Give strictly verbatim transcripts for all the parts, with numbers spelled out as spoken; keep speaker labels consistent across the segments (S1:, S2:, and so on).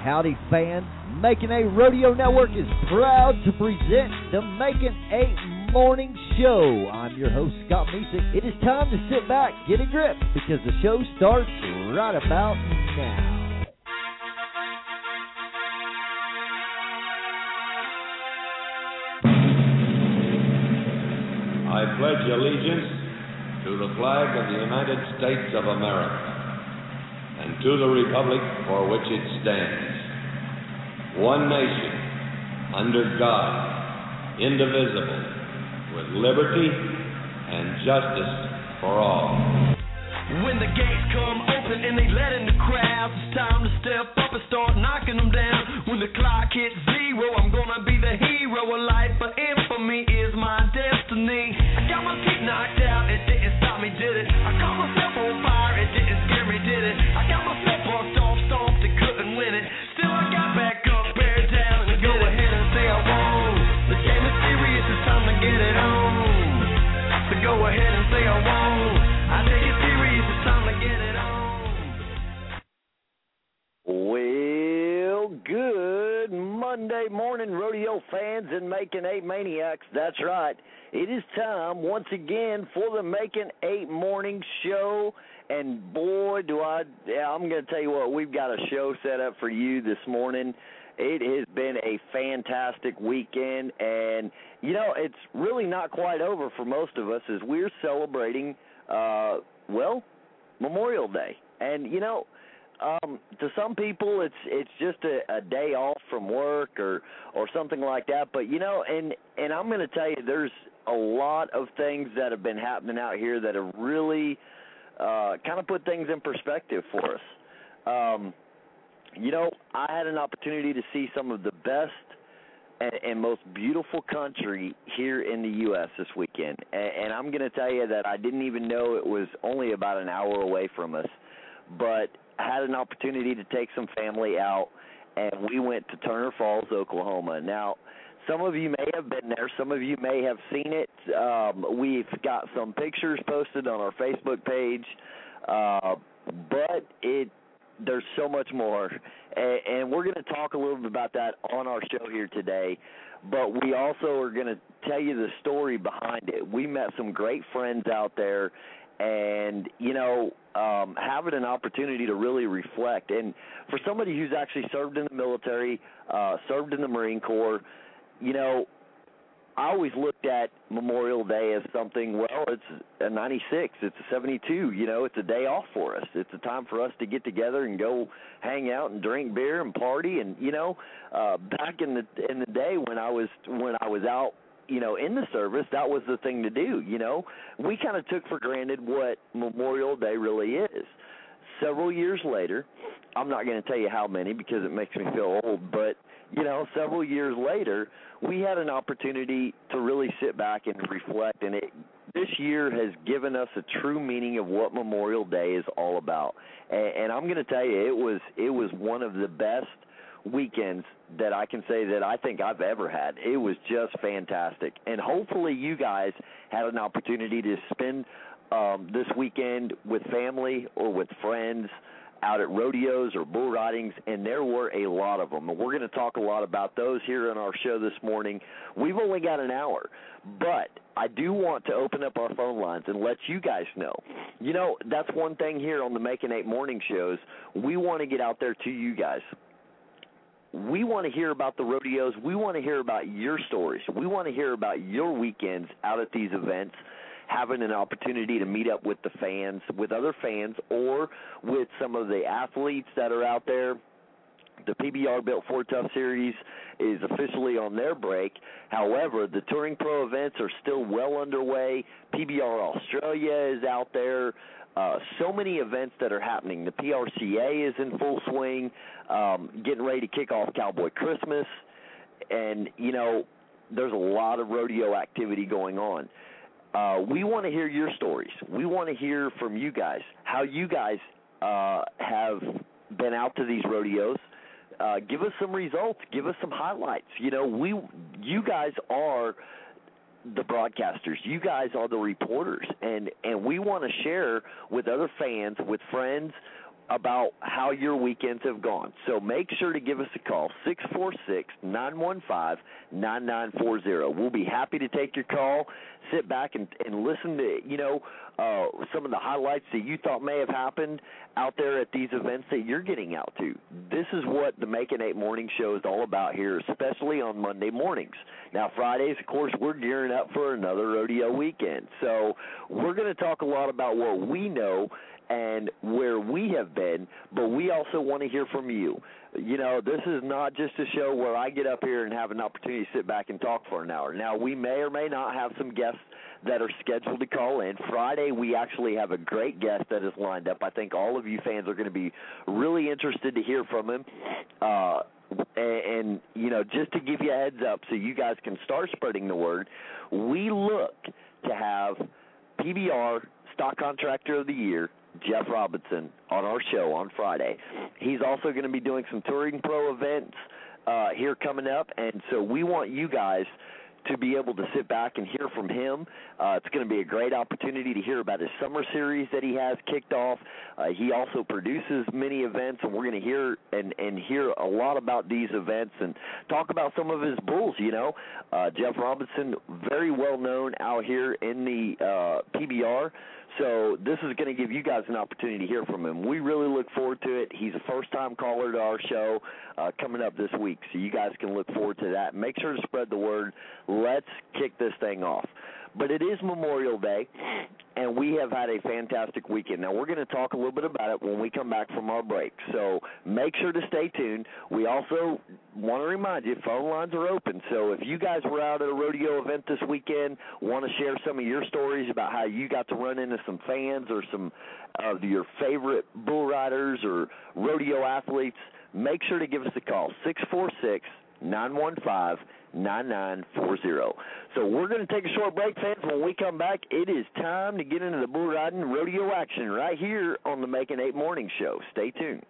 S1: Howdy, fans. Macon eight Rodeo Network is proud to present the Macon eight Morning Show. I'm your host, Scott Mesick. It is time to sit back, get a grip, because the show starts right about now.
S2: I pledge allegiance to the flag of the United States of America and to the republic for which it stands, one nation, under God, indivisible, with liberty and justice for all.
S3: When the gates come open and they let in the crowds, it's time to step up and start knocking them down. When the clock hits zero, I'm gonna be the hero of life, but infamy is my destiny. I got my teeth knocked out, it didn't stop me, did it? I caught myself on fire, it didn't scare me, did it? I got myself bucked off, stomped and couldn't win it. Still I got back up, bear down, and go ahead and say I won't. The game is serious, it's time to get it on. So go ahead and say I won't. I take it serious, it's time to get it on.
S4: Well, good Monday morning, rodeo fans and Macon eight Maniacs. That's right. It is time once again for the Macon eight Morning Show. And boy, do I, yeah, I'm going to tell you what, we've got a show set up for you this morning. It has been a fantastic weekend, and, you know, it's really not quite over for most of us as we're celebrating, uh, well, Memorial Day. And, you know, um, to some people it's it's just a, a day off from work or, or something like that. But, you know, and, and I'm going to tell you there's a lot of things that have been happening out here that have really uh, kind of put things in perspective for us. Um You know, I had an opportunity to see some of the best and, and most beautiful country here in the U S this weekend. And, and I'm going to tell you that I didn't even know it was only about an hour away from us. But I had an opportunity to take some family out, and we went to Turner Falls, Oklahoma. Now, some of you may have been there. Some of you may have seen it. Um, we've got some pictures posted on our Facebook page. Uh, but it There's so much more, and we're going to talk a little bit about that on our show here today, but we also are going to tell you the story behind it. We met some great friends out there, and, you know, um, having an opportunity to really reflect. And for somebody who's actually served in the military, uh, served in the Marine Corps, you know, I always looked at Memorial Day as something, well, it's a ninety-six, it's a seventy-two, you know, it's a day off for us. It's a time for us to get together and go hang out and drink beer and party. And, you know, uh, back in the in the day when I was when I was out, you know, in the service, that was the thing to do, you know. We kind of took for granted what Memorial Day really is. Several years later, I'm not going to tell you how many because it makes me feel old, but, you know, several years later, we had an opportunity to really sit back and reflect, and it, this year has given us a true meaning of what Memorial Day is all about. And, and I'm going to tell you, it was it was one of the best weekends that I can say that I think I've ever had. It was just fantastic. And hopefully you guys had an opportunity to spend um, this weekend with family or with friends out at rodeos or bull ridings, and there were a lot of them. And we're going to talk a lot about those here on our show this morning. We've only got an hour, but I do want to open up our phone lines and let you guys know. You know, that's one thing here on the Macon eight Morning Shows. We want to get out there to you guys. We want to hear about the rodeos. We want to hear about your stories. We want to hear about your weekends out at these events, having an opportunity to meet up with the fans, with other fans, or with some of the athletes that are out there. The P B R Built Ford Tough Series is officially on their break. However, the Touring Pro events are still well underway. P B R Australia is out there. Uh, so many events that are happening. The P R C A is in full swing, um, getting ready to kick off Cowboy Christmas. And, you know, there's a lot of rodeo activity going on. Uh, we want to hear your stories. We want to hear from you guys, how you guys uh, have been out to these rodeos. Uh, give us some results. Give us some highlights. You know, we, you guys are the broadcasters. You guys are the reporters, and, and we want to share with other fans, with friends, about how your weekends have gone. So make sure to give us a call, six four six, nine one five, nine nine four zero. We'll be happy to take your call, sit back and, and listen to, you know, uh, some of the highlights that you thought may have happened out there at these events that you're getting out to. This is what the Making Eight Morning Show is all about here, especially on Monday mornings. Now, Fridays, of course, we're gearing up for another rodeo weekend. So we're going to talk a lot about what we know and where we have been, but we also want to hear from you. You know, this is not just a show where I get up here and have an opportunity to sit back and talk for an hour. Now, we may or may not have some guests that are scheduled to call in. Friday, we actually have a great guest that is lined up. I think all of you fans are going to be really interested to hear from him. Uh, and, and, you know, just to give you a heads up so you guys can start spreading the word, we look to have P B R Stock Contractor of the Year, Jeff Robinson, on our show on Friday. He's also going to be doing some Touring Pro events uh, here coming up, and so we want you guys to be able to sit back and hear from him. Uh, it's going to be a great opportunity to hear about his summer series that he has kicked off. Uh, he also produces many events, and we're going to hear and, and hear a lot about these events and talk about some of his bulls, you know. Uh, Jeff Robinson, very well known out here in the uh, P B R. So this is going to give you guys an opportunity to hear from him. We really look forward to it. He's a first-time caller to our show uh, coming up this week, so you guys can look forward to that. Make sure to spread the word. Let's kick this thing off. But it is Memorial Day, and we have had a fantastic weekend. Now, we're going to talk a little bit about it when we come back from our break, so make sure to stay tuned. We also want to remind you, phone lines are open, so if you guys were out at a rodeo event this weekend, want to share some of your stories about how you got to run into some fans or some of your favorite bull riders or rodeo athletes, make sure to give us a call, six four six, nine one five, nine nine four zero. So we're going to take a short break, fans. When we come back, it is time to get into the bull riding rodeo action right here on the Making Eight Morning Show. Stay tuned.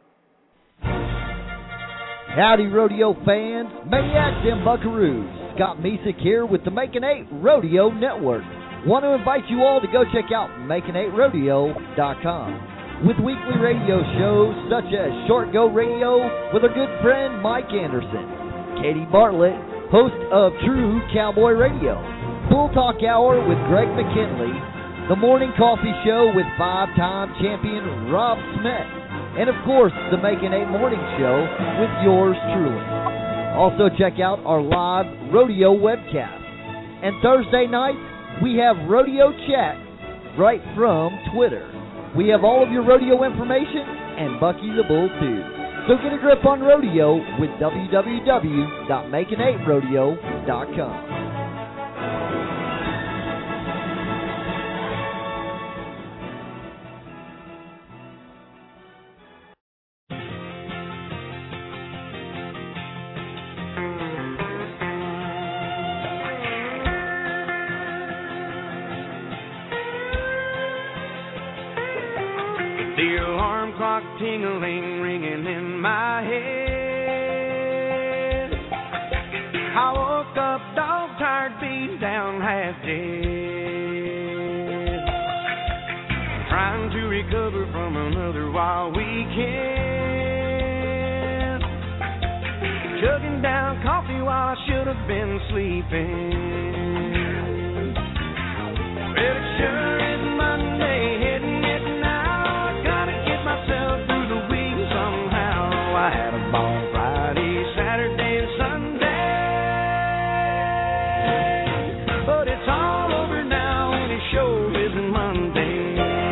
S1: Howdy, rodeo fans, maniacs, and buckaroos. Scott Mesick here with the Making Eight Rodeo Network. Want to invite you all to go check out making eight rodeo dot com. With weekly radio shows such as Short Go Radio with our good friend Mike Anderson, Katie Bartlett, host of True Cowboy Radio, Bull Talk Hour with Greg McKinley, The Morning Coffee Show with five-time champion Rob Smith, and of course, the Making Eight Morning Show with yours truly. Also check out our live rodeo webcast. And Thursday night, we have Rodeo Chat right from Twitter. We have all of your rodeo information and Bucky the Bull too. So get a grip on rodeo with w w w dot making eight rodeo dot com.
S3: The alarm clock tingling, ringing in my head. I woke up dog tired, beat down, half dead. Trying to recover from another wild weekend. Chugging down coffee while I should have been sleeping. Well, it sure is Monday, hitting it now. Myself through the week somehow. I had a ball Friday, Saturday, and Sunday, but it's all over now, and it sure isn't Monday.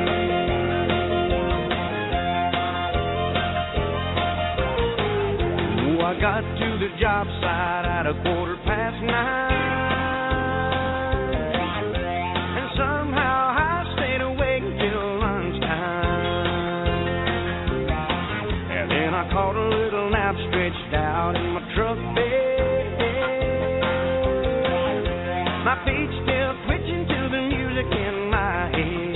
S3: Oh, I got to the job site at a quarter past nine, and somehow I stayed awake till lunchtime. I caught a little nap stretched out in my truck bed. My feet still twitching to the music in my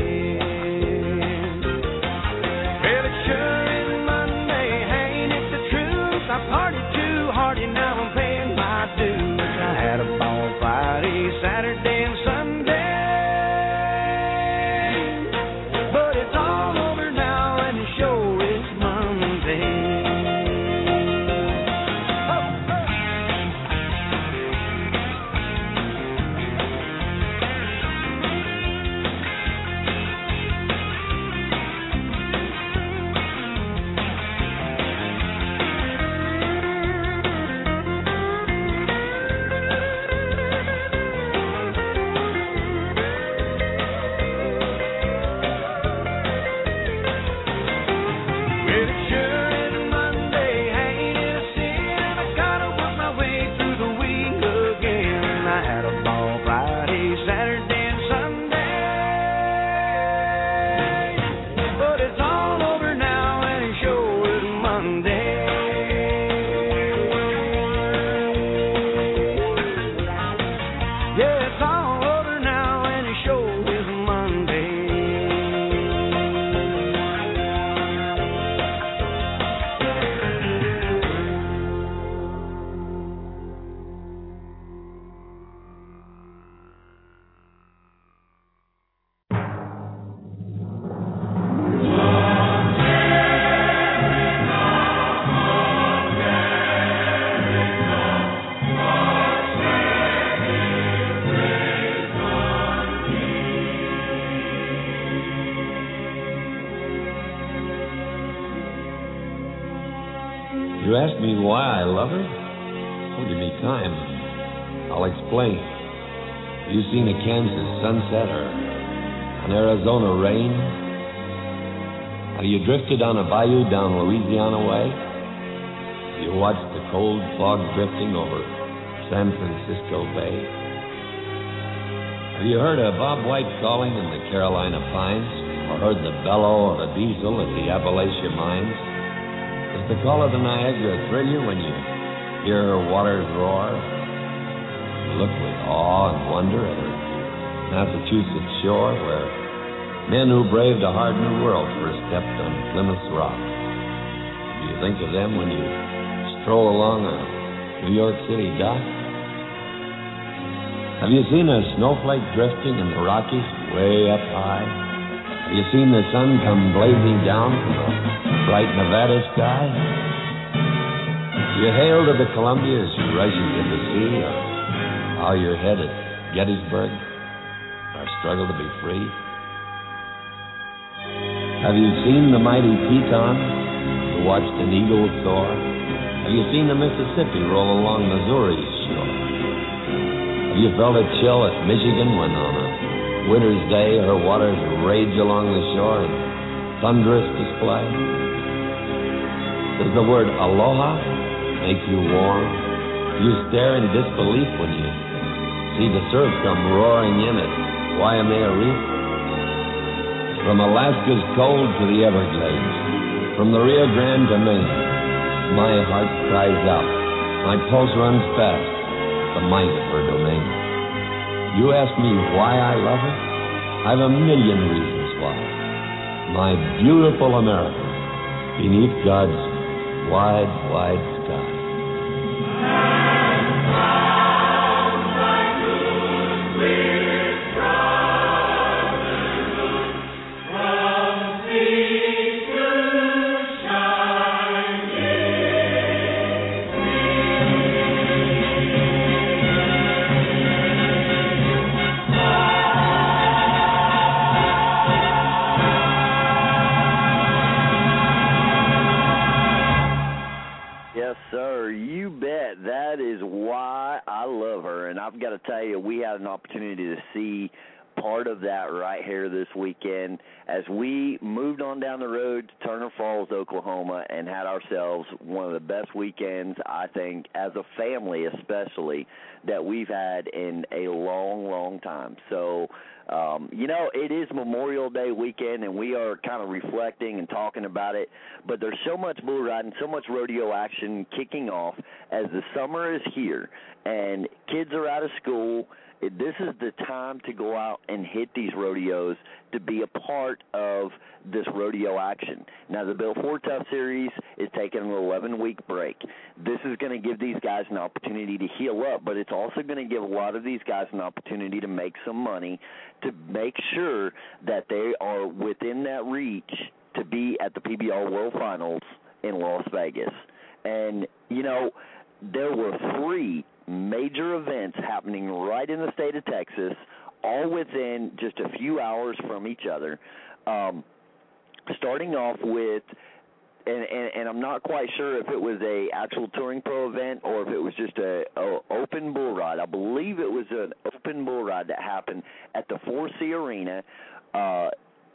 S3: head. Well, it sure is Monday, ain't it the truth? I partied too hard and now I'm paying my dues. I had a ball Friday, Saturday, and Sunday, but it's all over now and it sure is Monday. Yeah, it's all over now, and it sure is Monday.
S2: You ask me why I love her? Oh, give me time. I'll explain. Have you seen a Kansas sunset or an Arizona rain? Have you drifted on a bayou down Louisiana way? Have you watched the cold fog drifting over San Francisco Bay? Have you heard a Bob White calling in the Carolina pines, or heard the bellow of a diesel at the Appalachia mines? Does the call of the Niagara thrill you when you hear her waters roar? You look with awe and wonder at her Massachusetts shore, where men who braved a hard new world first stepped on Plymouth Rock. Do you think of them when you stroll along a New York City dock? Have you seen a snowflake drifting in the Rockies way up high? Have you seen the sun come blazing down from a bright Nevada sky? You hail to the Columbia as you rush into the sea, or bow your head at Gettysburg, our struggle to be free? Have you seen the mighty Teton, who watched an eagle soar? Have you seen the Mississippi roll along Missouri's shore? Have you felt a chill at Michigan when on a winter's day her waters rage along the shore in thunderous display? Does the word aloha make you warm? You stare in disbelief when you see the surf come roaring in at Waimea Reef. From Alaska's cold to the Everglades, from the Rio Grande to Maine, my heart cries out, my pulse runs fast, the might of her domain. You ask me why I love her? I've a million reasons why. My beautiful America, beneath God's wide, wide sky.
S4: I've got to tell you, we had an opportunity to see part of that right here this weekend as we moved on down the road to Turner Falls, Oklahoma, and had ourselves one of the best weekends, I think, as a family especially, that we've had in a long, long time. So, um, you know, it is Memorial Day weekend, and we are kind of reflecting and talking about it, but there's so much bull riding, so much rodeo action kicking off as the summer is here, and kids are out of school. This is the time to go out and hit these rodeos to be a part of this rodeo action. Now, the Bill Ford Tough Series is taking an eleven-week break. This is going to give these guys an opportunity to heal up, but it's also going to give a lot of these guys an opportunity to make some money to make sure that they are within that reach to be at the P B R World Finals in Las Vegas. And, you know, there were three major events happening right in the state of Texas, all within just a few hours from each other. Um, starting off with, and, and, and I'm not quite sure if it was a actual Touring Pro event or if it was just a, a open bull ride. I believe it was an open bull ride that happened at the four C Arena uh,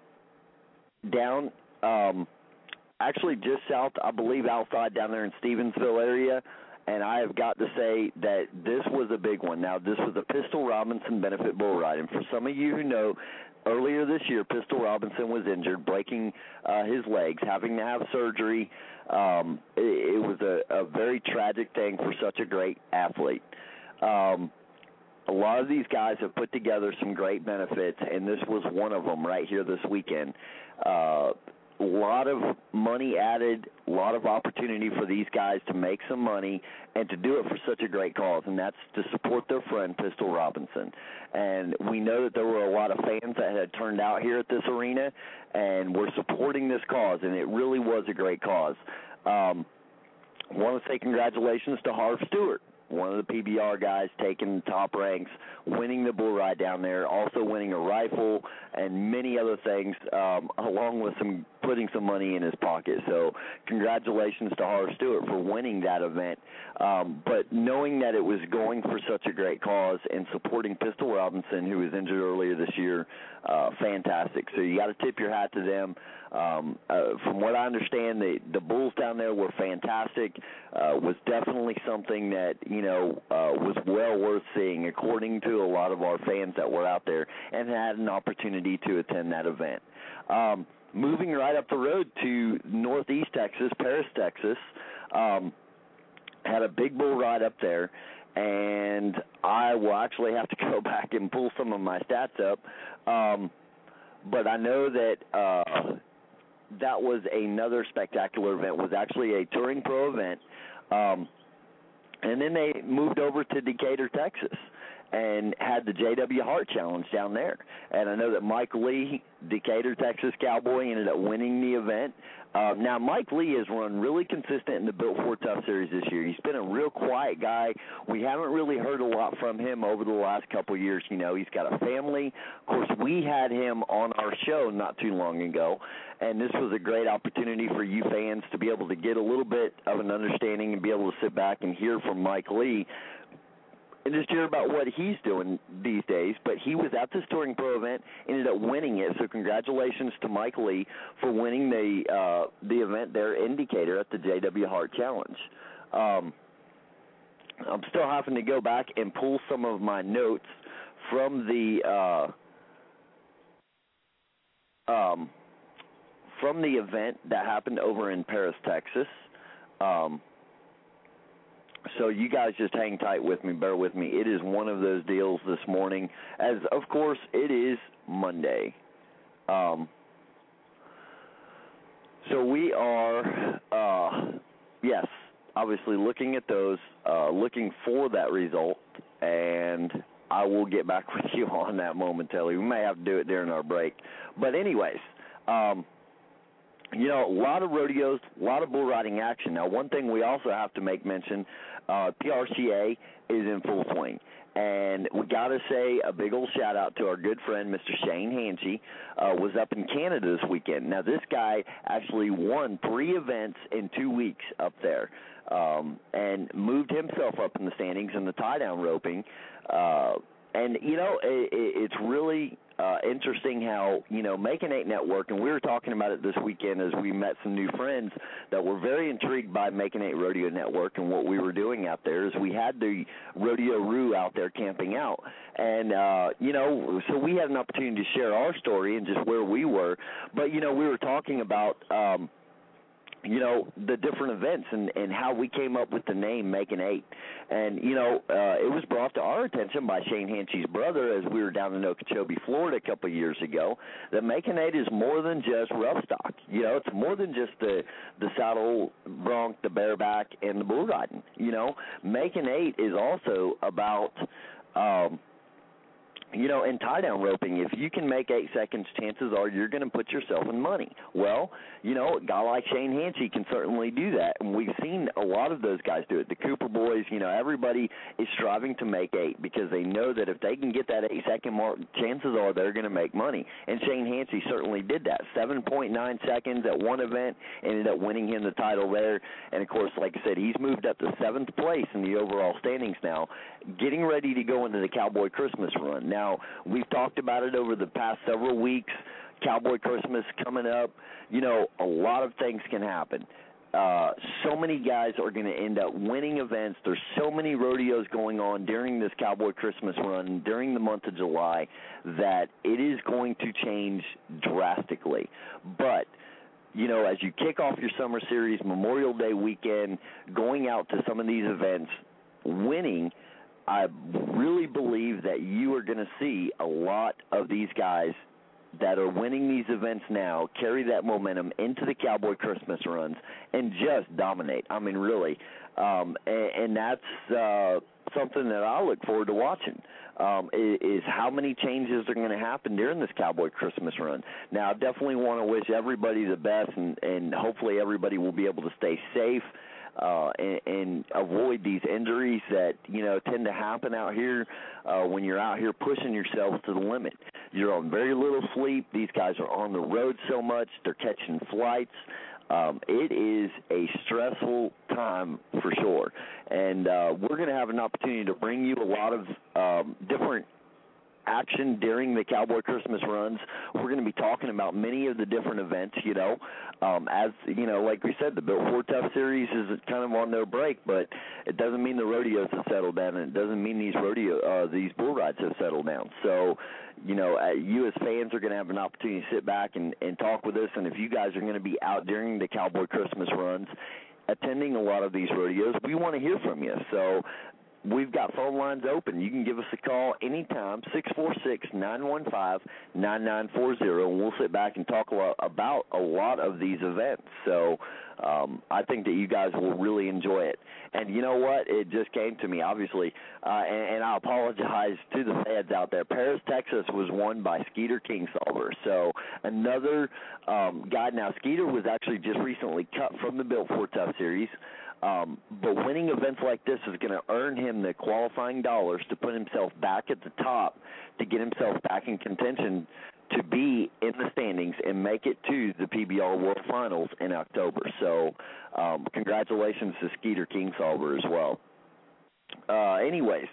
S4: down, um, actually just south, I believe, outside down there in Stevensville area. And I have got to say that this was a big one. Now, this was a Pistol Robinson Benefit Bull Ride. And for some of you who know, earlier this year, Pistol Robinson was injured, breaking uh, his legs, having to have surgery. Um, it, it was a, a very tragic thing for such a great athlete. Um, a lot of these guys have put together some great benefits, and this was one of them right here this weekend. Uh, a lot of money added, a lot of opportunity for these guys to make some money and to do it for such a great cause, and that's to support their friend Pistol Robinson. And we know that there were a lot of fans that had turned out here at this arena and were supporting this cause, and it really was a great cause. Um, I want to say congratulations to Harv Stewart, one of the P B R guys taking the top ranks, winning the bull ride down there, also winning a rifle and many other things, um, along with some putting some money in his pocket. So congratulations to Harv Stewart for winning that event. Um, but knowing that it was going for such a great cause and supporting Pistol Robinson, who was injured earlier this year, uh, fantastic. So you got to tip your hat to them. Um, uh, from what I understand, the, the bulls down there were fantastic, uh, was definitely something that, you know, uh, was well worth seeing, according to a lot of our fans that were out there and had an opportunity to attend that event. Um, moving right up the road to Northeast Texas, Paris, Texas, um, had a big bull ride up there, and I will actually have to go back and pull some of my stats up, um, but I know that uh, that was another spectacular event. It was actually a Touring Pro event, um, and then they moved over to Decatur, Texas, and had the J W Hart Challenge down there. And I know that Mike Lee, Decatur, Texas Cowboy, ended up winning the event. Uh, now, Mike Lee has run really consistent in the Built Ford Tough Series this year. He's been a real quiet guy. We haven't really heard a lot from him over the last couple of years. You know, he's got a family. Of course, we had him on our show not too long ago, and this was a great opportunity for you fans to be able to get a little bit of an understanding and be able to sit back and hear from Mike Lee and just hear about what he's doing these days. But he was at this Touring Pro event, ended up winning it, so congratulations to Mike Lee for winning the uh, the event there in Decatur at the J W Hart Challenge. Um, I'm still having to go back and pull some of my notes from the uh, um, from the event that happened over in Paris, Texas. Um So you guys just hang tight with me, bear with me. It is one of those deals this morning, as, of course, it is Monday. Um, so we are, uh, yes, obviously looking at those, uh, looking for that result, and I will get back with you on that momentarily. We may have to do it during our break. But anyways, um, you know, a lot of rodeos, a lot of bull riding action. Now, one thing we also have to make mention, uh, P R C A is in full swing. And we got to say a big old shout-out to our good friend, Mister Shane Hanchey, uh, was up in Canada this weekend. Now, this guy actually won three events in two weeks up there um, and moved himself up in the standings in the tie-down roping. Uh, and, you know, it, it's really uh, interesting how, you know, Making Eight Network, and we were talking about it this weekend as we met some new friends that were very intrigued by Making Eight Rodeo Network and what we were doing out there, is we had the Rodeo Roo out there camping out. And, uh, you know, so we had an opportunity to share our story and just where we were. But, you know, we were talking about um, – you know, the different events and, and how we came up with the name Making Eight. And, you know, uh, it was brought to our attention by Shane Hanchey's brother as we were down in Okeechobee, Florida a couple of years ago, that Making Eight is more than just rough stock. You know, it's more than just the, the saddle, bronc, the bareback, and the bull riding. You know, Making Eight is also about um, – you know, in tie-down roping, if you can make eight seconds, chances are you're going to put yourself in money. Well, you know, a guy like Shane Hanchey can certainly do that, and we've seen a lot of those guys do it. The Cooper boys, you know, everybody is striving to make eight because they know that if they can get that eight-second mark, chances are they're going to make money. And Shane Hanchey certainly did that. seven point nine seconds at one event, ended up winning him the title there. And, of course, like I said, he's moved up to seventh place in the overall standings now, getting ready to go into the Cowboy Christmas run. Now, Now, we've talked about it over the past several weeks, Cowboy Christmas coming up. You know, a lot of things can happen. Uh, so many guys are going to end up winning events. There's so many rodeos going on during this Cowboy Christmas run, during the month of July, that it is going to change drastically. But, you know, as you kick off your summer series, Memorial Day weekend, going out to some of these events, winning, I really believe that you are going to see a lot of these guys that are winning these events now carry that momentum into the Cowboy Christmas runs and just dominate. I mean, really. Um, and, and that's uh, something that I look forward to watching, um, is, is how many changes are going to happen during this Cowboy Christmas run. Now, I definitely want to wish everybody the best, and, and hopefully everybody will be able to stay safe Uh, and, and avoid these injuries that, you know, tend to happen out here uh, when you're out here pushing yourself to the limit. You're on very little sleep. These guys are on the road so much. They're catching flights. Um, it is a stressful time for sure. And uh, we're going to have an opportunity to bring you a lot of um, different action during the Cowboy Christmas runs. We're going to be talking about many of the different events, you know. Um, as, you know, like we said, the Built Ford Tough Series is kind of on their break, but it doesn't mean the rodeos have settled down, and it doesn't mean these rodeo, uh, these bull rides have settled down. So, you know, uh, you as fans are going to have an opportunity to sit back and, and talk with us, and if you guys are going to be out during the Cowboy Christmas runs, attending a lot of these rodeos, we want to hear from you. So we've got phone lines open. You can give us a call anytime, six four six, nine one five, nine nine four zero, and we'll sit back and talk a lot about a lot of these events. So um, I think that you guys will really enjoy it. And you know what? It just came to me, obviously, uh, and, and I apologize to the fans out there. Paris, Texas was won by Skeeter Kingsolver. So another um, guy. Now, Skeeter was actually just recently cut from the Built Ford Tough Series. Um, but winning events like this is going to earn him the qualifying dollars to put himself back at the top, to get himself back in contention to be in the standings and make it to the P B R World Finals in October. So um, congratulations to Skeeter Kingsolver as well. Uh, anyways,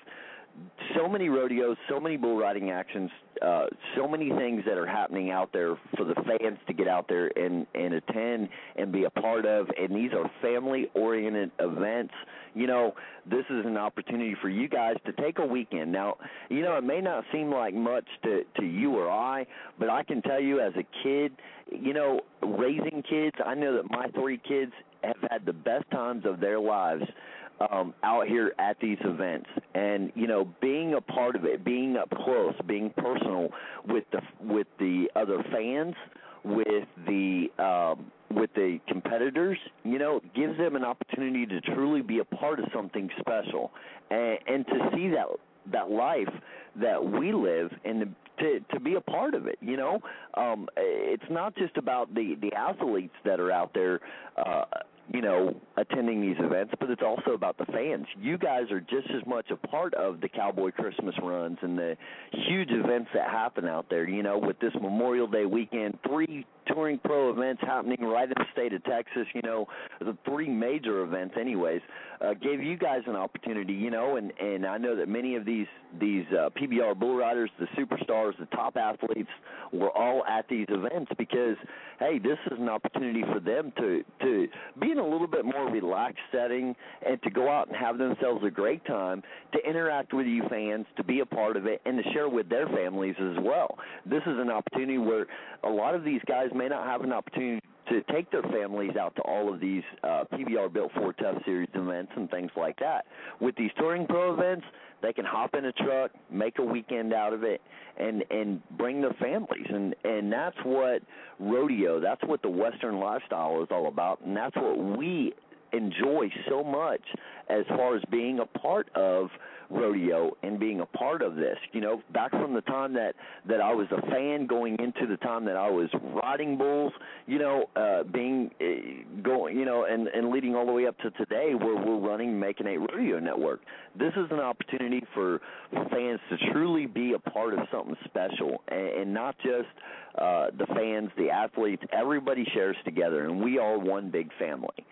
S4: so many rodeos, so many bull riding actions, uh, so many things that are happening out there for the fans to get out there and, and attend and be a part of, and these are family-oriented events. You know, this is an opportunity for you guys to take a weekend. Now, you know, it may not seem like much to, to you or I, but I can tell you as a kid, you know, raising kids, I know that my three kids have had the best times of their lives Um, out here at these events, and you know, being a part of it, being up close, being personal with the with the other fans, with the um, with the competitors, you know, gives them an opportunity to truly be a part of something special, and, and to see that that life that we live, and to to be a part of it. You know, um, it's not just about the the athletes that are out there, Uh, you know, attending these events, but it's also about the fans. You guys are just as much a part of the Cowboy Christmas runs and the huge events that happen out there, you know, with this Memorial Day weekend, three Touring Pro events happening right in the state of Texas, you know, the three major events anyways, uh, gave you guys an opportunity, you know, and, and I know that many of these, these uh, P B R bull riders, the superstars, the top athletes were all at these events because, hey, this is an opportunity for them to, to be in a little bit more relaxed setting and to go out and have themselves a great time, to interact with you fans, to be a part of it, and to share with their families as well. This is an opportunity where a lot of these guys may not have an opportunity to take their families out to all of these uh, P B R Built Ford Tough Series events and things like that. With these Touring Pro events, they can hop in a truck, make a weekend out of it, and, and bring their families. And, and that's what rodeo, that's what the Western lifestyle is all about, and that's what we enjoy so much as far as being a part of rodeo and being a part of this. You know, back from the time that, that I was a fan going into the time that I was riding bulls, you know, uh, being, uh, going, you know, and, and leading all the way up to today where we're running Making Eight Rodeo Network. This is an opportunity for, for fans to truly be a part of something special, and, and not just uh, the fans, the athletes, everybody shares together, and we are one big family.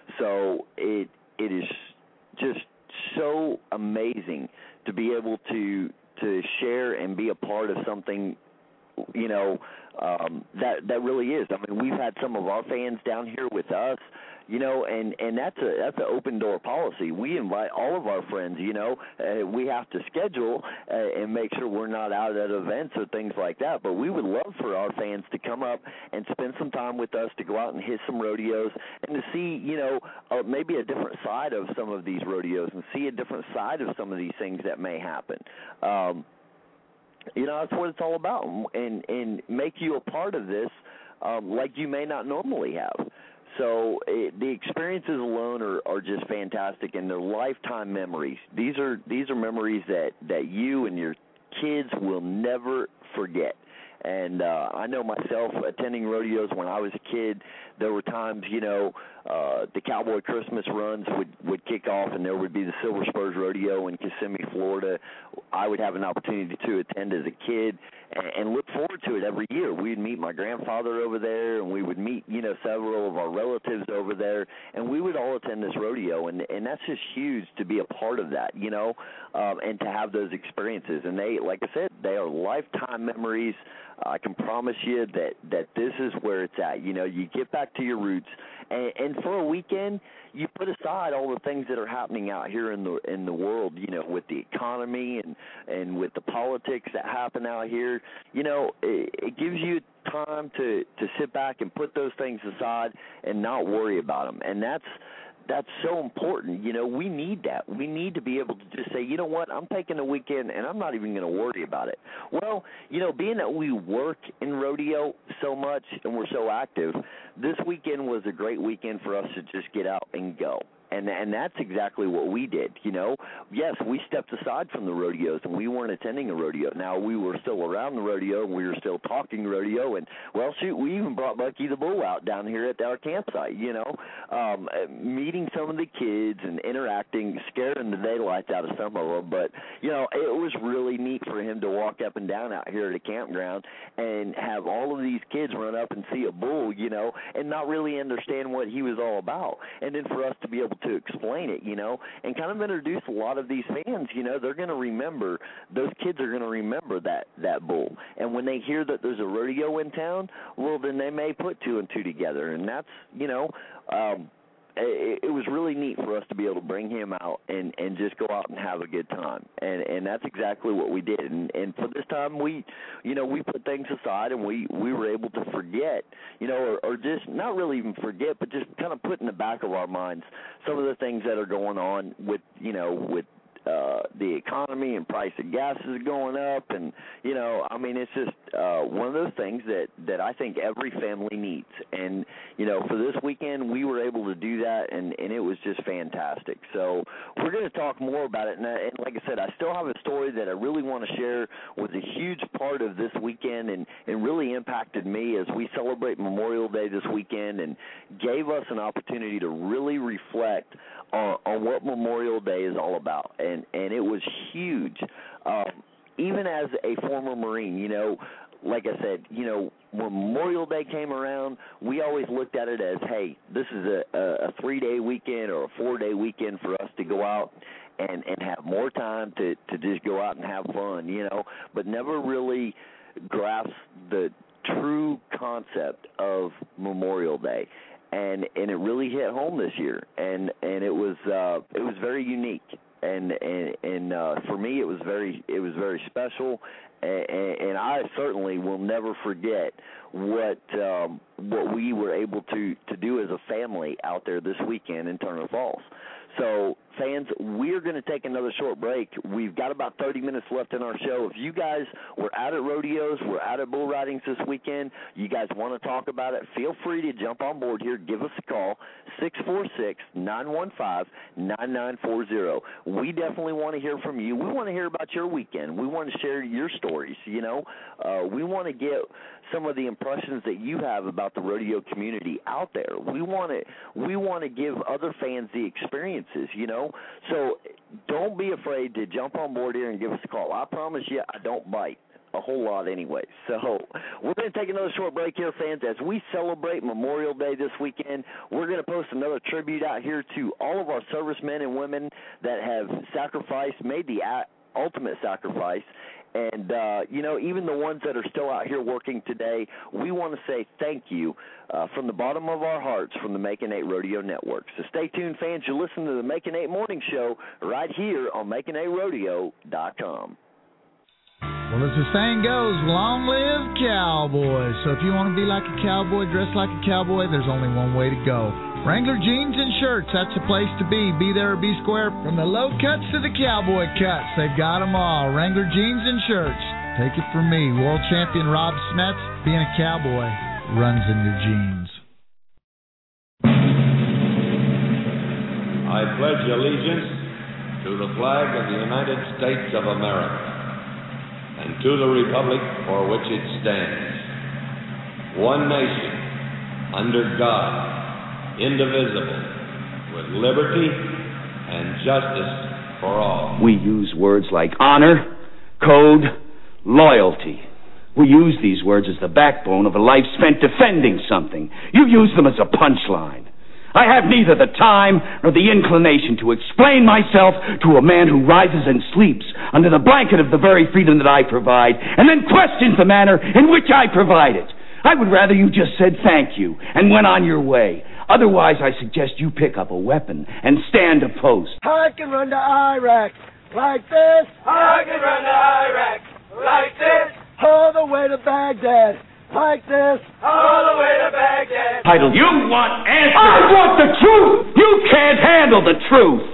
S4: So it it is just so amazing to be able to to share and be a part of something, you know, um, that that really is. I mean, we've had some of our fans down here with us, you know, and, and that's a that's an open door policy. We invite all of our friends, you know. Uh, we have to schedule uh, and make sure we're not out at events or things like that, but we would love for our fans to come up and spend some time with us, to go out and hit some rodeos and to see, you know, uh, maybe a different side of some of these rodeos and see a different side of some of these things that may happen. Um, you know, that's what it's all about, and, and make you a part of this um, like you may not normally have. So it, the experiences alone are, are just fantastic, and they're lifetime memories. These are these are memories that, that you and your kids will never forget. And uh, I know myself, attending rodeos when I was a kid, there were times, you know, uh, the Cowboy Christmas runs would, would kick off, and there would be the Silver Spurs Rodeo in Kissimmee, Florida. I would have an opportunity to attend as a kid and, and look forward to it every year. We'd meet my grandfather over there, and we would meet, you know, several of our relatives over there, and we would all attend this rodeo, and, and that's just huge to be a part of that, you know, um, and to have those experiences. And they, like I said, they are lifetime memories. I can promise you that, that this is where it's at. You know, you get back to your roots, and, and for a weekend, you put aside all the things that are happening out here in the in the world. You know, with the economy and and with the politics that happen out here. You know, it, it gives you time to to sit back and put those things aside and not worry about them, and that's. That's so important. You know, we need that. We need to be able to just say, you know what, I'm taking a weekend and I'm not even going to worry about it. Well, you know, being that we work in rodeo so much and we're so active, this weekend was a great weekend for us to just get out and go. And and that's exactly what we did, you know. Yes, we stepped aside from the rodeos, and we weren't attending a rodeo. Now, we were still around the rodeo, and we were still talking rodeo. And, well, shoot, we even brought Bucky the Bull out down here at our campsite, you know, um, meeting some of the kids and interacting, scaring the daylights out of some of them. But, you know, it was really neat for him to walk up and down out here at a campground and have all of these kids run up and see a bull, you know, and not really understand what he was all about. And then for us to be able to explain it, you know, and kind of introduce a lot of these fans, you know, they're going to remember, those kids are going to remember that, that bull. And when they hear that there's a rodeo in town, well, then they may put two and two together. And that's, you know, um, it, it was really neat for us to be able to bring him out and, and just go out and have a good time. And and that's exactly what we did. And, and for this time, we, you know, we put things aside and we, we were able to forget, you know, or, or just not really even forget, but just kind of put in the back of our minds some of the things that are going on with, you know, with uh, the economy and price of gas is going up. And, you know, I mean, it's just uh, one of those things that, that I think every family needs. And, you know, for this weekend, we were able to do that, and, and it was just fantastic. So we're going to talk more about it. And, and like I said, I still have a story that I really want to share, was a huge part of this weekend and, and really impacted me as we celebrate Memorial Day this weekend, and gave us an opportunity to really reflect on, on what Memorial Day is all about. And, and it was huge. Um, even as a former Marine, you know, like I said, you know, when Memorial Day came around, we always looked at it as, hey, this is a, a three-day weekend or a four-day weekend for us to go out and, and have more time to, to just go out and have fun, you know, but never really grasped the true concept of Memorial Day. And and it really hit home this year, and and it was uh, it was very unique, and and, and uh, for me it was very it was very special, and, and I certainly will never forget what um, what we were able to, to do as a family out there this weekend in Turner Falls. So, fans, we're going to take another short break. We've got about thirty minutes left in our show. If you guys were out at rodeos, we're out at bull ridings this weekend, you guys want to talk about it, feel free to jump on board here. Give us a call, six four six, nine one five, nine nine four zero. We definitely want to hear from you. We want to hear about your weekend. We want to share your stories, you know. Uh, we want to get some of the impressions that you have about the rodeo community out there. We want to we want to give other fans the experiences, you know. So don't be afraid to jump on board here and give us a call. I promise you I don't bite a whole lot anyway. So we're going to take another short break here, fans, as we celebrate Memorial Day this weekend. We're going to post another tribute out here to all of our servicemen and women that have sacrificed, made the ultimate sacrifice. And, uh, you know, even the ones that are still out here working today, we want to say thank you uh, from the bottom of our hearts from the Making Eight Rodeo Network. So stay tuned, fans. You're listening to the Making Eight Morning Show right here on making eight rodeo dot com.
S5: Well, as the saying goes, long live cowboys. So if you want to be like a cowboy, dress like a cowboy, there's only one way to go. Wrangler Jeans and Shirts, that's the place to be. Be there or be square. From the low cuts to the cowboy cuts, they've got them all. Wrangler Jeans and Shirts. Take it from me, world champion Rob Smets. Being a cowboy runs in your jeans.
S2: I pledge allegiance to the flag of the United States of America and to the republic for which it stands, one nation, under God, indivisible, with liberty and justice for all.
S6: We use words like honor, code, loyalty. We use these words as the backbone of a life spent defending something. You use them as a punchline. I have neither the time nor the inclination to explain myself to a man who rises and sleeps under the blanket of the very freedom that I provide and then questions the manner in which I provide it. I would rather you just said thank you and went on your way. Otherwise, I suggest you pick up a weapon and stand a post.
S7: I can run to Iraq like this. I can run to Iraq like this. All the way to Baghdad like this. All the way to Baghdad.
S6: Title, you want answers. I want the truth. You can't handle the truth.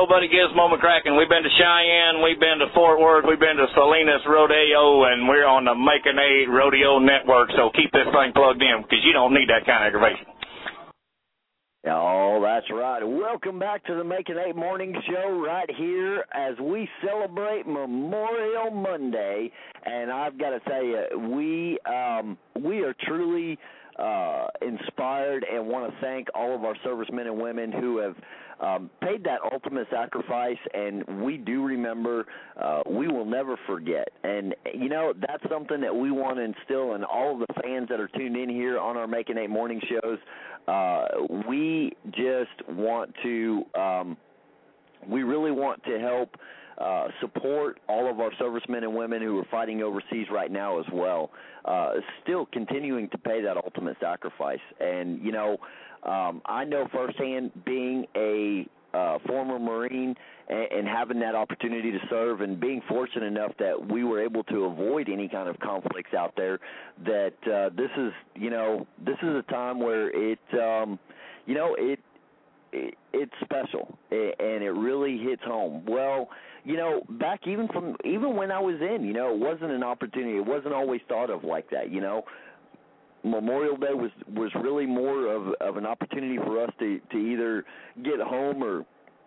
S8: old buddy Gizmo McCracken. We've been to Cheyenne, we've been to Fort Worth, we've been to Salinas Rodeo, and we're on the Making a Rodeo Network, so keep this thing plugged in because you don't need that kind of aggravation.
S4: Oh, that's right. Welcome back to the Making Eight Morning Show right here as we celebrate Memorial Monday. And I've got to tell you, we um, we are truly uh, inspired and want to thank all of our servicemen and women who have um, paid that ultimate sacrifice, and we do remember. Uh, we will never forget. And, you know, that's something that we want to instill in all of the fans that are tuned in here on our Making Eight Morning shows. Uh, we just want to, um, we really want to help uh, support all of our servicemen and women who are fighting overseas right now as well, uh, still continuing to pay that ultimate sacrifice. And, you know, um, I know firsthand being a uh, former Marine and, and having that opportunity to serve and being fortunate enough that we were able to avoid any kind of conflicts out there, that uh, this is, you know, this is a time where it, um, you know, it, it it's special and it really hits home. Well, you know, back even from even when I was in, you know, it wasn't an opportunity. It wasn't always thought of like that, you know. Memorial Day was, was really more of, of an opportunity for us to, to either get home or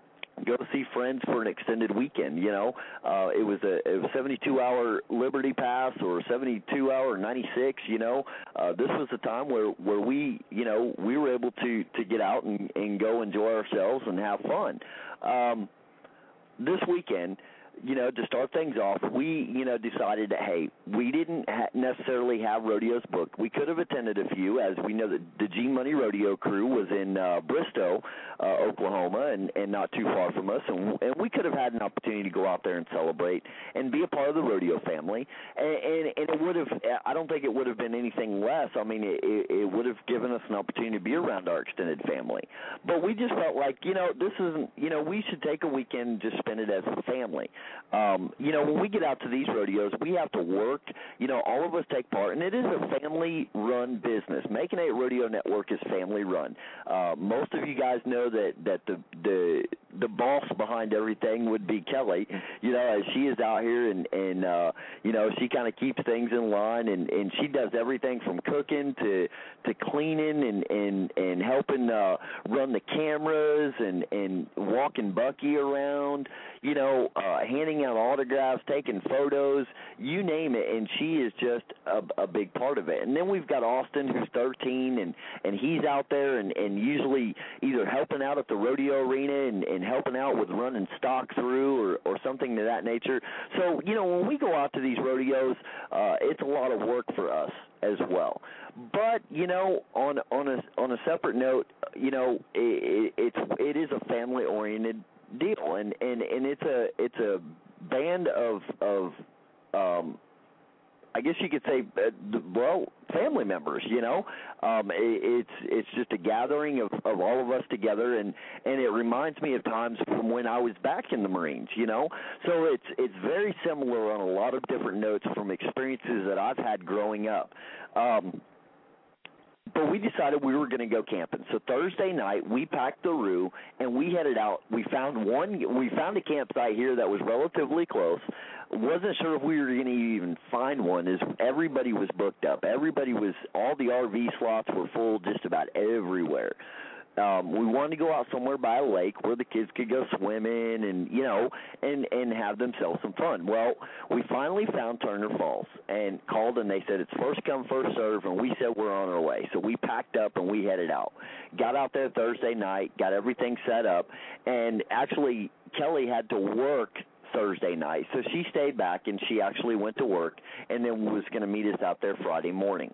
S4: go see friends for an extended weekend, you know. Uh, it was a it was seventy-two hour Liberty Pass or seventy-two hour ninety-six, you know. Uh, this was a time where, where we, you know, we were able to, to get out and, and go enjoy ourselves and have fun. Um, this weekend, you know, to start things off, we, you know, decided that, hey, we didn't ha- necessarily have rodeos booked. We could have attended a few, as we know that the G Money Rodeo crew was in uh, Bristow, uh, Oklahoma, and, and not too far from us, and, and we could have had an opportunity to go out there and celebrate and be a part of the rodeo family, and, and, and it would have, I don't think it would have been anything less. I mean, it, it would have given us an opportunity to be around our extended family, but we just felt like, you know, this isn't, you know, we should take a weekend and just spend it as a family. Um, you know, when we get out to these rodeos, we have to work. You know, all of us take part, and it is a family-run business. Making Eight Rodeo Network is family-run. Uh, most of you guys know that, that the the the boss behind everything would be Kelly. You know, as she is out here, and and uh, you know, she kind of keeps things in line, and, and she does everything from cooking to to cleaning and and and helping uh, run the cameras and and walking Bucky around. You know, uh, handing out autographs, taking photos, you name it, and she is just a, a big part of it. And then we've got Austin, who's thirteen, and, and he's out there and, and usually either helping out at the rodeo arena and, and helping out with running stock through or, or something of that nature. So, you know, when we go out to these rodeos, uh, it's a lot of work for us as well. But, you know, on on a on a separate note, you know, it, it, it's it is a family-oriented deal, and, and, and it's a it's a band of of um, I guess you could say, uh, well, family members. You know, um, it, it's it's just a gathering of, of all of us together, and, and it reminds me of times from when I was back in the Marines. You know, so it's it's very similar on a lot of different notes from experiences that I've had growing up. Um, But we decided we were going to go camping. So Thursday night, we packed the Roo and we headed out. We found one. We found a campsite here that was relatively close. Wasn't sure if we were going to even find one. As everybody was booked up. Everybody was. All the R V slots were full, just about everywhere. Um, we wanted to go out somewhere by a lake where the kids could go swimming and, you know, and, and have themselves some fun. Well, we finally found Turner Falls and called, and they said it's first come, first serve, and we said we're on our way. So we packed up and we headed out. Got out there Thursday night, got everything set up, and actually Kelly had to work Thursday night, so she stayed back and she actually went to work and then was going to meet us out there Friday morning.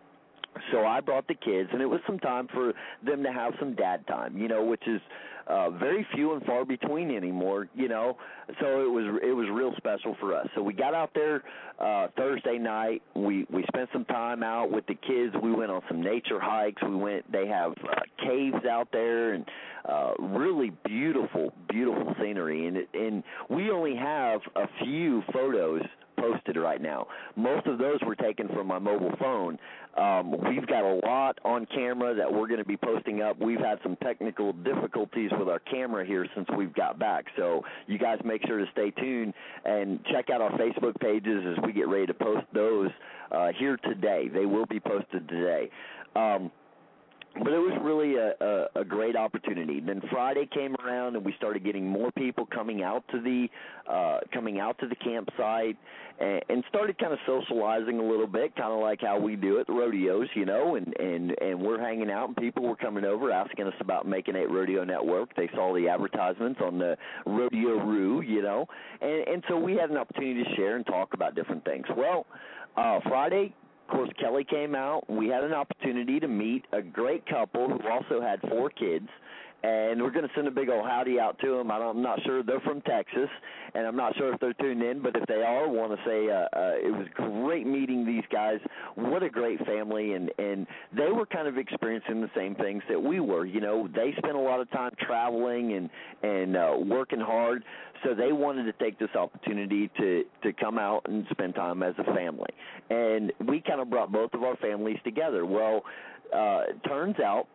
S4: So I brought the kids, and it was some time for them to have some dad time, you know, which is uh, very few and far between anymore, you know. So it was it was real special for us. So we got out there uh, Thursday night. We we spent some time out with the kids. We went on some nature hikes. We went. They have uh, caves out there, and uh, really beautiful, beautiful scenery. And it, and we only have a few photos posted right now. Most of those were taken from my mobile phone. Um, we've got a lot on camera that we're going to be posting up. We've had some technical difficulties with our camera here since we've got back, so you guys make sure to stay tuned and check out our Facebook pages as we get ready to post those uh, here today. They will be posted today. Um, But it was really a, a, a great opportunity. Then Friday came around, and we started getting more people coming out to the uh, coming out to the campsite, and, and started kind of socializing a little bit, kind of like how we do at the rodeos, you know. And, and, and we're hanging out, and people were coming over asking us about Making Eight Rodeo Network. They saw the advertisements on the Rodeo-Roo, you know, and, and so we had an opportunity to share and talk about different things. Well, uh, Friday. Of course, Kelly came out. We had an opportunity to meet a great couple who also had four kids, and we're going to send a big old howdy out to them. I don't, I'm not sure. They're from Texas, and I'm not sure if they're tuned in, but if they are, I want to say uh, uh, it was great meeting these guys. What a great family, and, and they were kind of experiencing the same things that we were. You know, they spent a lot of time traveling and, and uh, working hard, so they wanted to take this opportunity to, to come out and spend time as a family. And we kind of brought both of our families together. Well, uh, it turns out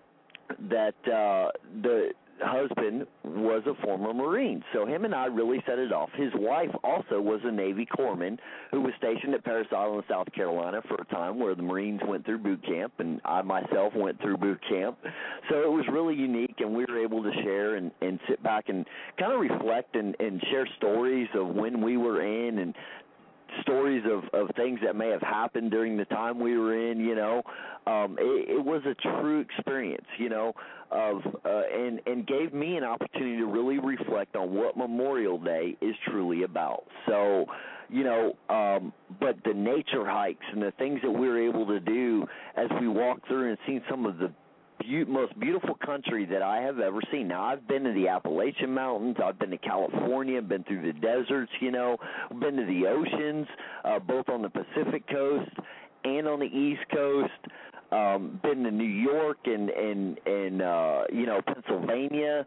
S4: that uh, the husband was a former Marine, so him and I really set it off. His wife also was a Navy corpsman who was stationed at Parris Island, South Carolina for a time where the Marines went through boot camp, and I myself went through boot camp. So it was really unique, and we were able to share and, and sit back and kind of reflect and, and share stories of when we were in and stories of, of things that may have happened during the time we were in, you know. Um, it, it was a true experience, you know, of uh, and, and gave me an opportunity to really reflect on what Memorial Day is truly about. So, you know, um, but the nature hikes and the things that we were able to do as we walked through and seen some of the Be- most beautiful country that I have ever seen. Now, I've been to the Appalachian Mountains. I've been to California, been through the deserts, you know, been to the oceans, uh, both on the Pacific coast and on the East Coast, um, been to New York and, and, and uh, you know, Pennsylvania.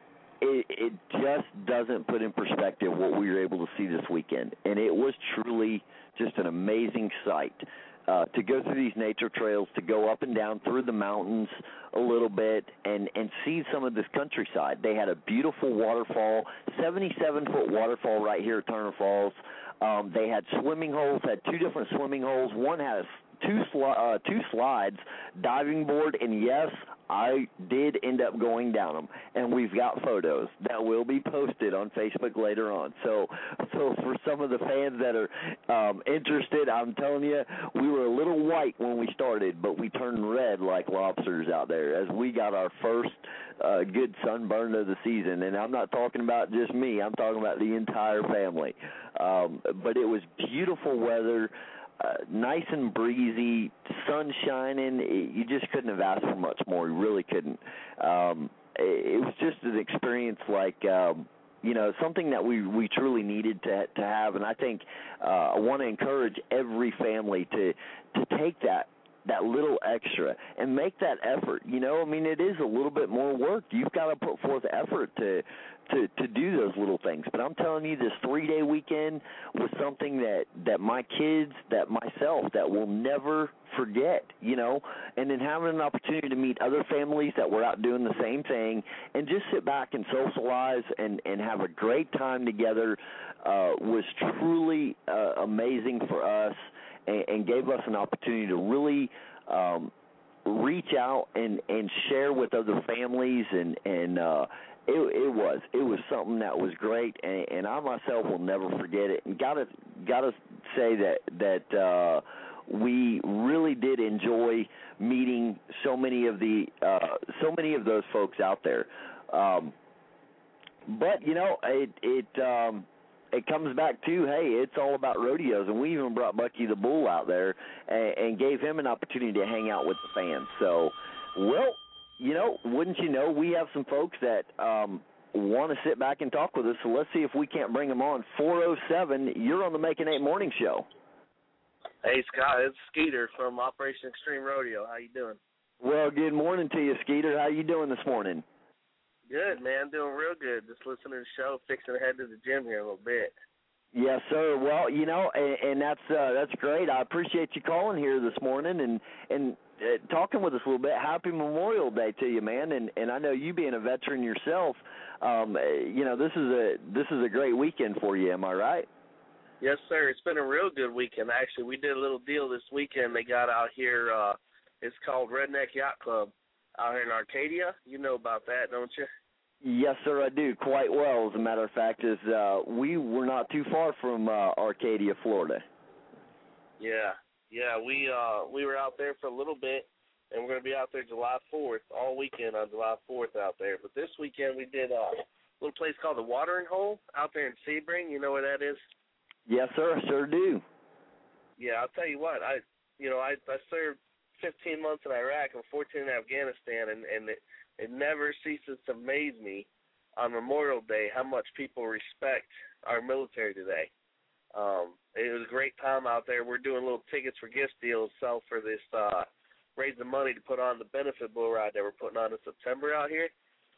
S4: It, it just doesn't put in perspective what we were able to see this weekend. And it was truly just an amazing sight. Uh, to go through these nature trails, to go up and down through the mountains a little bit and, and see some of this countryside. They had a beautiful waterfall, seventy-seven foot waterfall right here at Turner Falls. Um, they had swimming holes, had two different swimming holes. One had two, sli- uh, two slides, diving board, and yes, I did end up going down them, and we've got photos that will be posted on Facebook later on. So, so for some of the fans that are um, interested, I'm telling you, we were a little white when we started, but we turned red like lobsters out there as we got our first uh, good sunburn of the season. And I'm not talking about just me; I'm talking about the entire family. Um, but it was beautiful weather. Uh, nice and breezy, sun shining. It, you just couldn't have asked for much more. You really couldn't. Um, it, it was just an experience like, um, you know, something that we, we truly needed to to have. And I think uh, I want to encourage every family to to take that that little extra and make that effort. You know, I mean, it is a little bit more work. You've got to put forth effort to to to do those little things. But I'm telling you, this three-day weekend was something that, that my kids, that myself, that will never forget, you know, and then having an opportunity to meet other families that were out doing the same thing and just sit back and socialize and, and have a great time together uh, was truly uh, amazing for us. And, and gave us an opportunity to really um, reach out and, and share with other families, and and uh, it, it was it was something that was great, and, and I myself will never forget it. And gotta gotta say that that uh, we really did enjoy meeting so many of the uh, so many of those folks out there. Um, but you know, it it. Um, It comes back to, hey, it's all about rodeos, and we even brought Bucky the Bull out there and, and gave him an opportunity to hang out with the fans. So, well, you know, wouldn't you know, we have some folks that um, want to sit back and talk with us, so let's see if we can't bring them on. four oh seven, you're on the Making Eight Morning Show.
S9: Hey, Scott, it's Skeeter from Operation Extreme Rodeo. How you doing?
S4: Well, good morning to you, Skeeter. How you doing this morning?
S9: Good, man. Doing real good. Just listening to the show, fixing to head to the gym here in a little bit.
S4: Yes, sir. Well, you know, and, and that's uh, that's great. I appreciate you calling here this morning and and uh, talking with us a little bit. Happy Memorial Day to you, man. And and I know you being a veteran yourself, um, you know, this is a this is a great weekend for you. Am I right?
S9: Yes, sir. It's been a real good weekend. Actually, we did a little deal this weekend. They got out here. Uh, it's called Redneck Yacht Club out here in Arcadia. You know about that, don't you?
S4: Yes, sir, I do, quite well. As a matter of fact, is uh, we were not too far from uh, Arcadia, Florida.
S9: Yeah, yeah, we uh, we were out there for a little bit, and we're going to be out there July fourth, all weekend on July fourth out there. But this weekend we did uh, a little place called the Watering Hole out there in Sebring. You know where that is?
S4: Yes, sir, I sure do.
S9: Yeah, I'll tell you what, I you know I, I served fifteen months in Iraq and fourteen in Afghanistan, and and it, It never ceases to amaze me on Memorial Day how much people respect our military today. Um, it was a great time out there. We're doing little tickets for gift deals, sell for this, uh, raise the money to put on the benefit bull ride that we're putting on in September out here.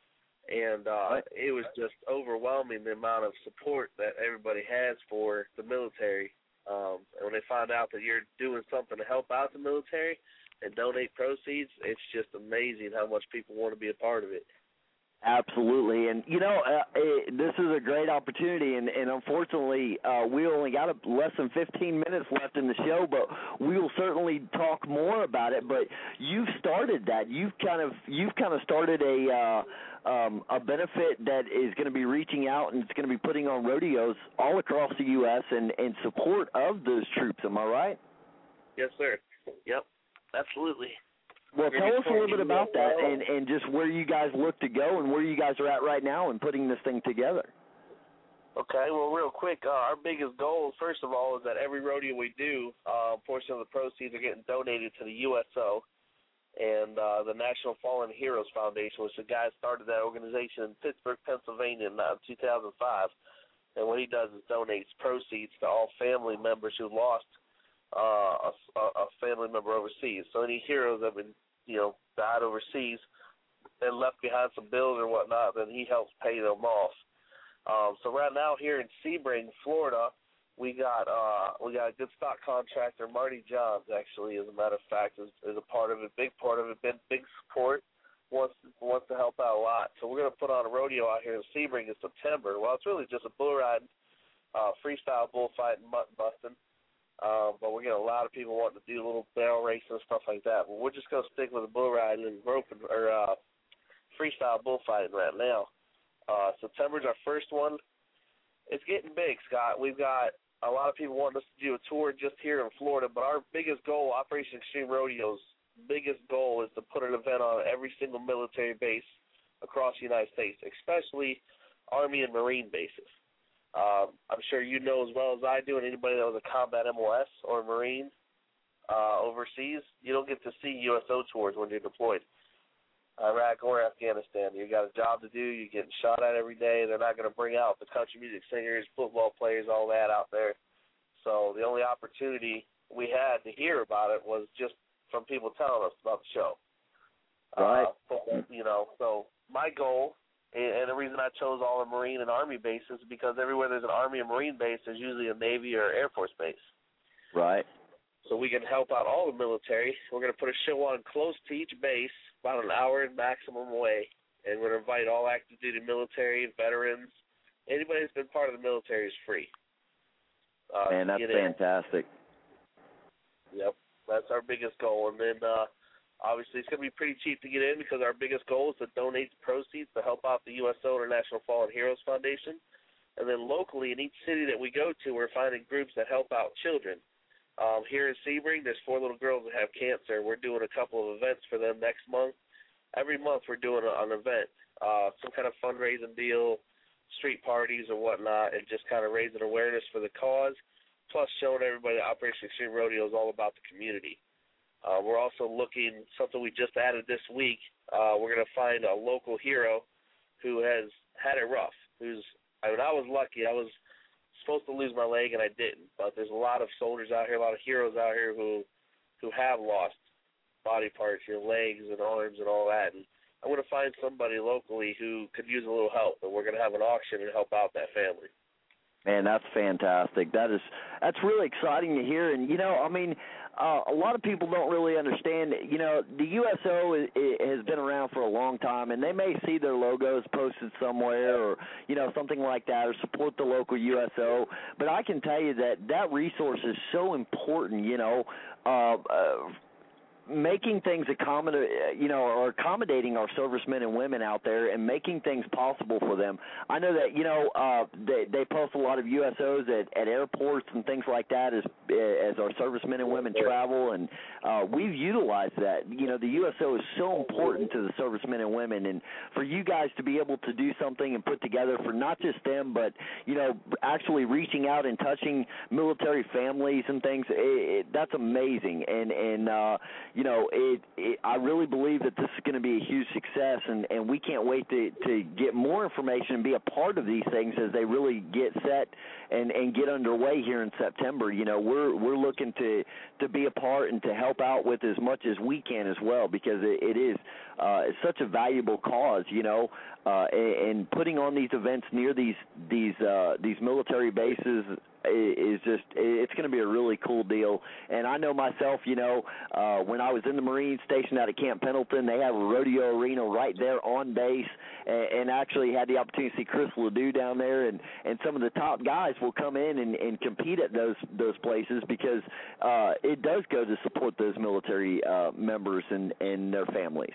S9: And uh, it was just overwhelming the amount of support that everybody has for the military. Um, and when they find out that you're doing something to help out the military and donate proceeds, it's just amazing how much people want to be a part of it.
S4: Absolutely. And, you know, uh, it, this is a great opportunity, and, and unfortunately, uh, we only got a, less than fifteen minutes left in the show, but we will certainly talk more about it. But you've started that. You've kind of you've kind of started a uh, um, a benefit that is going to be reaching out, and it's going to be putting on rodeos all across the U S and in support of those troops. Am I right?
S9: Yes, sir. Yep. Absolutely.
S4: Well, tell us a little bit about that and, and just where you guys look to go and where you guys are at right now in putting this thing together.
S9: Okay, well, real quick, uh, our biggest goal, first of all, is that every rodeo we do, uh, a portion of the proceeds are getting donated to the U S O and uh, the National Fallen Heroes Foundation, which the guy started that organization in Pittsburgh, Pennsylvania in uh, two thousand five. And what he does is donates proceeds to all family members who lost Uh, a, a family member overseas. So any heroes that have been, you know, died overseas and left behind some bills or whatnot, then he helps pay them off. Um, so right now here in Sebring, Florida, we got uh, we got a good stock contractor, Marty Johns, actually, as a matter of fact, is, is a part of it, big part of it, been big support, wants wants to help out a lot. So we're going to put on a rodeo out here in Sebring in September. Well, it's really just a bull riding, uh, freestyle bullfighting, mutton busting. Uh, but we're getting a lot of people wanting to do a little barrel racing and stuff like that. But we're just going to stick with the bull riding and roping or uh, freestyle bullfighting right now. Uh, September's our first one. It's getting big, Scott. We've got a lot of people wanting us to do a tour just here in Florida. But our biggest goal, Operation Extreme Rodeo's biggest goal, is to put an event on every single military base across the United States, especially Army and Marine bases. Um, I'm sure you know as well as I do, and anybody that was a combat M O S or Marine uh, overseas, you don't get to see U S O tours when you're deployed. Iraq or Afghanistan, you got a job to do, you're getting shot at every day, they're not going to bring out the country music singers, football players, all that out there. So the only opportunity we had to hear about it was just from people telling us about the show.
S4: Right.
S9: Uh, you know, so my goal, and the reason I chose all the Marine and Army bases is because everywhere there's an Army and Marine base, there's usually a Navy or Air Force base.
S4: Right.
S9: So we can help out all the military. We're going to put a show on close to each base, about an hour maximum away, and we're going to invite all active duty military, veterans, anybody that's been part of the military is free. Uh,
S4: Man, that's fantastic.
S9: In. Yep, that's our biggest goal. And then uh, obviously, it's going to be pretty cheap to get in because our biggest goal is to donate the proceeds to help out the U S O, International Fallen Heroes Foundation. And then locally, in each city that we go to, we're finding groups that help out children. Um, here in Sebring, there's four little girls that have cancer. We're doing a couple of events for them next month. Every month we're doing a, an event, uh, some kind of fundraising deal, street parties or whatnot, and just kind of raising awareness for the cause, plus showing everybody that Operation Extreme Rodeo is all about the community. Uh, we're also looking, something we just added this week, uh, we're going to find a local hero who has had it rough. Who's, I mean, I was lucky. I was supposed to lose my leg, and I didn't. But there's a lot of soldiers out here, a lot of heroes out here who who have lost body parts, your legs and arms and all that. And I'm going to find somebody locally who could use a little help, and we're going to have an auction and help out that family.
S4: Man, that's fantastic. That is that's really exciting to hear. And you know, I mean, uh, a lot of people don't really understand. You know, the U S O is, has been around for a long time, and they may see their logos posted somewhere, or you know, something like that, or support the local U S O. But I can tell you that that resource is so important. You know. Uh, uh, making things accommodate, you know, or accommodating our servicemen and women out there and making things possible for them. I know that, you know, uh, they, they post a lot of U S Os at, at airports and things like that as as our servicemen and women travel, and uh, we've utilized that. You know, the U S O is so important to the servicemen and women, and for you guys to be able to do something and put together for not just them, but, you know, actually reaching out and touching military families and things, it, it, that's amazing. And, and uh, you know, it, it, I really believe that this is going to be a huge success, and, and we can't wait to, to get more information and be a part of these things as they really get set and, and get underway here in September. You know, we're we're looking to, to be a part and to help out with as much as we can as well, because it, it is uh, it's such a valuable cause, you know, uh, and, and putting on these events near these these uh, these military bases is just, it's going to be a really cool deal. And I know myself, you know, uh, when I was in the Marines stationed out at Camp Pendleton, they have a rodeo arena right there on base, and, and actually had the opportunity to see Chris Ledoux down there, and, and some of the top guys will come in and, and compete at those those places, because uh, it does go to support those military uh, members and, and their families.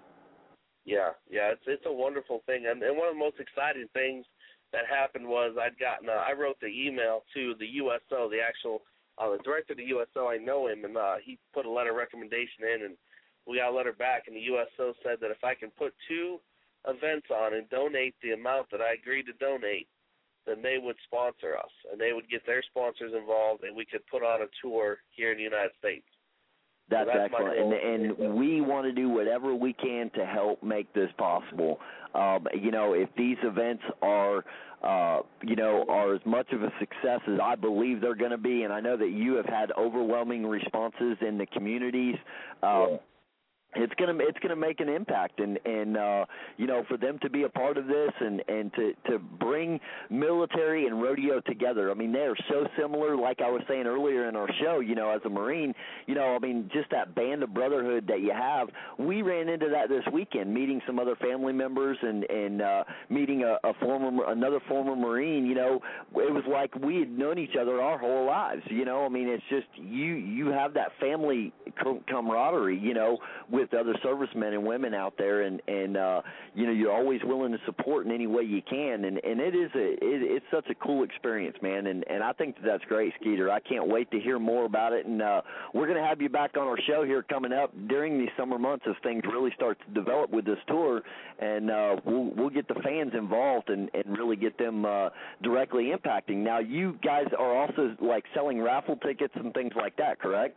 S9: Yeah, yeah, it's it's a wonderful thing. And, and one of the most exciting things that happened was I'd gotten, uh, I wrote the email to the U S O, the actual, uh, the director of the U S O, I know him, and uh, he put a letter of recommendation in, and we got a letter back, and the U S O said that if I can put two events on and donate the amount that I agreed to donate, then they would sponsor us, and they would get their sponsors involved, and we could put on a tour here in the United States.
S4: That's,
S9: so that's
S4: excellent, and, and we want to do whatever we can to help make this possible. Um, you know, if these events are, uh, you know, are as much of a success as I believe they're going to be, and I know that you have had overwhelming responses in the communities, um, yeah. It's gonna it's gonna make an impact, and and uh, you know, for them to be a part of this and, and to, to bring military and rodeo together. I mean, they are so similar. Like I was saying earlier in our show, you know, as a Marine, you know, I mean, just that band of brotherhood that you have. We ran into that this weekend, meeting some other family members and and uh, meeting a, a former another former Marine. You know, it was like we had known each other our whole lives. You know, I mean, it's just you you have that family camaraderie. You know, with other servicemen and women out there, and and uh, you know, you're always willing to support in any way you can, and, and it is a it, it's such a cool experience, man, and, and I think that that's great, Skeeter. I can't wait to hear more about it, and uh, we're going to have you back on our show here coming up during these summer months as things really start to develop with this tour, and uh, we'll we'll get the fans involved and, and really get them uh, directly impacting. Now, you guys are also like selling raffle tickets and things like that, correct?